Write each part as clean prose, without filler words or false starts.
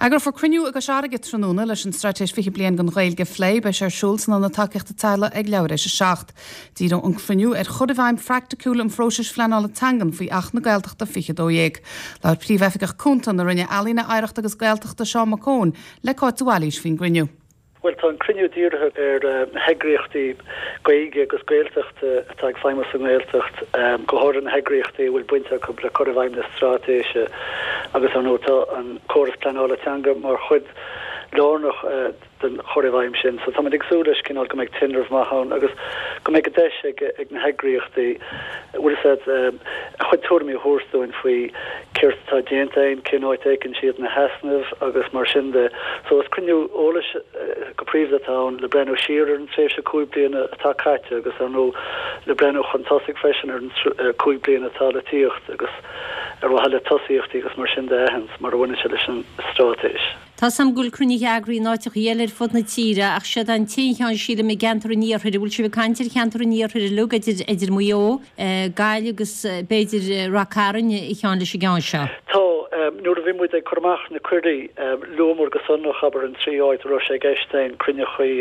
Agur for cruniú agus seaige tróna leis an stratéis fi blian gan réil go flé bei sé Schulz na takeachta teile ag leir is seach. Dí an cruniú chud bhaim fractacúil an fróis fleála tangan faoi ach na gailteachta fichadóhéag. Leir príomhefigach cúntan na rinne alína aireachta agus gailteachta Seán Macón le cáitúáilís fin gruniú. Well, tá cruniú díortha heagríochtaí gaige agus gailteachta atá ag feimime san gailteacht go háir an heagríochtaí bhfuil buinte go le choirmhaim na stratéise agus an ótá an córas pleanála teanga mar chud lánach den choirmhaim sin. So tá ag súlas cinál go méid tinderh maithán agus go méid go deis ag na heagríochtaí bhfuil chud tuairimí thuirstúin faoi ceirtá déantain cinnáid éigean siad na heasnamh agus mar sin de. So is cruniú ólas go príomhdatá le brenn siar an tréise cúig bliana atá caite agus an nó le brenn fantastic freisin ar an cúig bliana atá le tíocht agus ar bhile tosíochttaí agus mar sin de ehans mar bhaine se leis an stratéis. Tá sam gúil crunigh eagraí náiteach dhéilir fud na tíre ach siad an tíán siad me gentar níorthir bhfuil si bh cantir cheantar níorthir lugad idir muo gaile agus beidir racaran i cheán leis gan seo. Tá nuair a bhí muid ag chumach na cuirdaí lomór go sonnach aber an tríáid ro sé geistein crunne chuí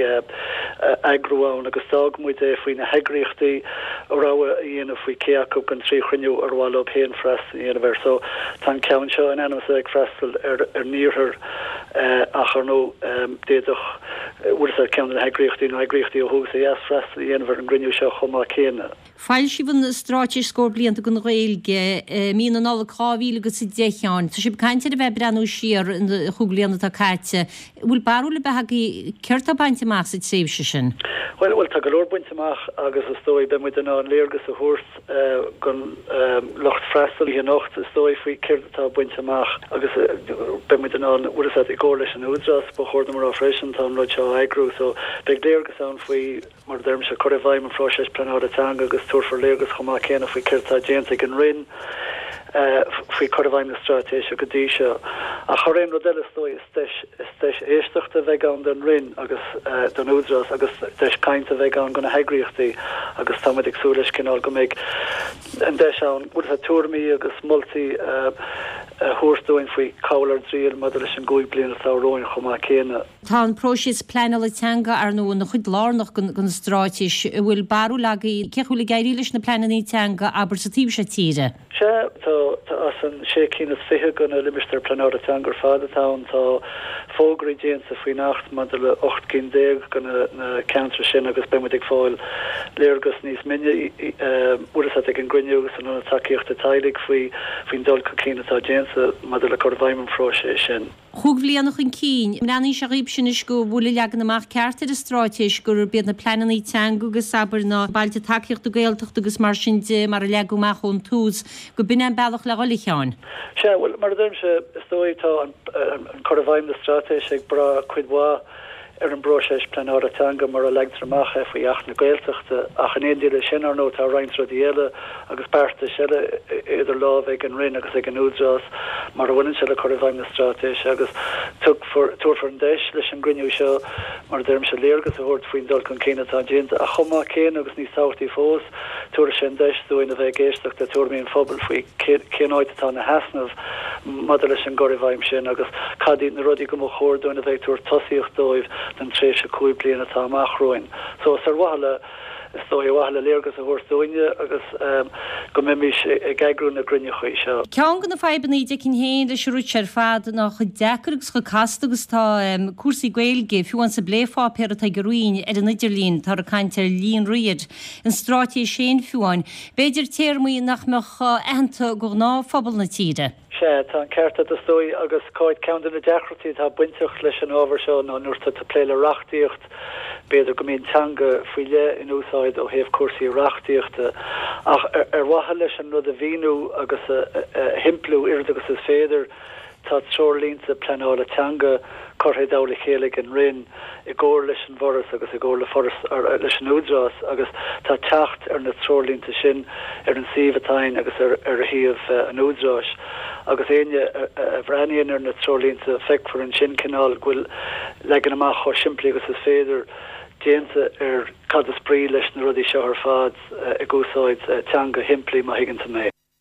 agrúáin agus dag muid é faoin na heagríochtaí ará dhéanamh faoi ceacu an trí chruinniú ar bháil op héan freist dhéanamh so tá ceann seo an anam ag freistal ar níorthir ach ar nó déadach bhfuil ceann na heagríochtaí nó heagríochtaí ó thugus a freistal dhéanamh an gruniú seo chumá chéine. Fáil si bhan stráitir scór blianta gon réilge mí an ála cáhíle agus i deán. Tá si caiinte a bheith brenn siar an chuglianana tá caite. Bhfuil barúla bethe ceirta bainte más i tréimhse sin? Well, tá go leor buinteach agus is dói be muid an léirgus a thuirt gon locht freistal hí nocht is dói faoi ceirtatá buinteach agus be muid an uras i ggóir leis an údras ba chóir mar á freisin tá lo seo agrú so be léirgus an faoi mar derm se choirmhaim an fráis pleanála teanga agus túr for léirgus chumá chéanana faoi ceirtá déanta an rin faoi choirmhaim na stratéise go dtí seo a choréim rodile stoi is éisteachta bheith an den rin agus den údras agus deis cainte bheith an gona heagríochtaí agus táid ag súlas cinál go méid an deis an bud a túirmí agus multi thuirstúin faoi cálar dríal mad leis an gúig bliana tá roin chumá chéine. Tá an prósis pleanála teanga ar nó na chud lánach gon stráitis bhfuil barú legaí cechúla gairí leis na pleanaí teanga aber sa tíb se tíre. Se tá as an sé cínas fithe gona limister pleanála teanga ar fádatá tá fógraí déanta faoi nacht man le 8 gona na counter sin agus be ag fáil léirgus níos minne uras ag an gruniú agus an takeíochtta tailig faoin dul cínnatá déanta mad le choirmhaim an fráise sin. Chúghlíanach an cín, leanaí se ríb sin is go bhfuil legan amach ceartar a stráitis gur bead na pleanaí teanga agus aber ná bailte takeíocht gailteacht agus mar sin de mar a leagúach ón tús go bin an bailach le gola cheáin. Se bhfuil mar dm se isdóitá an choirmhaim na stratéis ag bra cuidhá ar an broséis pleanála teanga mar a leagtramach faoi ach na gailteachta ach an éondíile sin ar nó tá reintra díile agus bearta seile idir láh ag an rin agus ag an údras mar bhainn se le choirmhaim na stratéis agus túr for an deis leis an gruniú seo mar derm se léirgus a thuirt faoin dul chun céinetá déanta a chumá céin agus níos táirtaí fós túair sin deis dúin a bheith géisteach de túirmíon fphobal faoi céanáidetá na heasnamh mad leis an choirmhaim sin agus cadí na rudí go mo chóirúin a bheith túair tosíocht dóibh den tréise cúig bliana tá amachróin. So sar wahala stoi wahala léirgus a thuirstúine agus go mimis ag eagrú na grunne chuí seo. Ceann go na feibanní de cin héin de siúid ar fad nach chu deachgus go castagus tá cuasaí gailge fiúan sa bléfá per a goín ar an idirlín tar a caiintear líon riad an stráití sé fiúin. Beidir téirmí nach meach enta go ná phobal na tíre. Se tá an ceirta a stoi agus cáid ceann na deachratí tá buinteach leis an ábhar seo ná nuirta tá pléile reachtaíocht beidir go mín teanga faoile in úsáid ó héamh cuasaí reachtaíochta ach ar wathe leis an rud a bhíú agus himplú irid agus is féidir tá trolínta pleanála teanga corthaid dála chéalaigh an rin i ggóir leis an bhoras agus i ggóir le foras leis an údras agus tá teacht ar na trolínta sin ar an síomhatáin agus ar a híomh an údras agus éine a bhreaíonn ar na trolínta feic for an sin cinál ghfuil legan amach cho siimplí agus is féidir déanta ar cad a sprí leis na rudí seo ar fad i gúsáid teanga himplí má higann mé.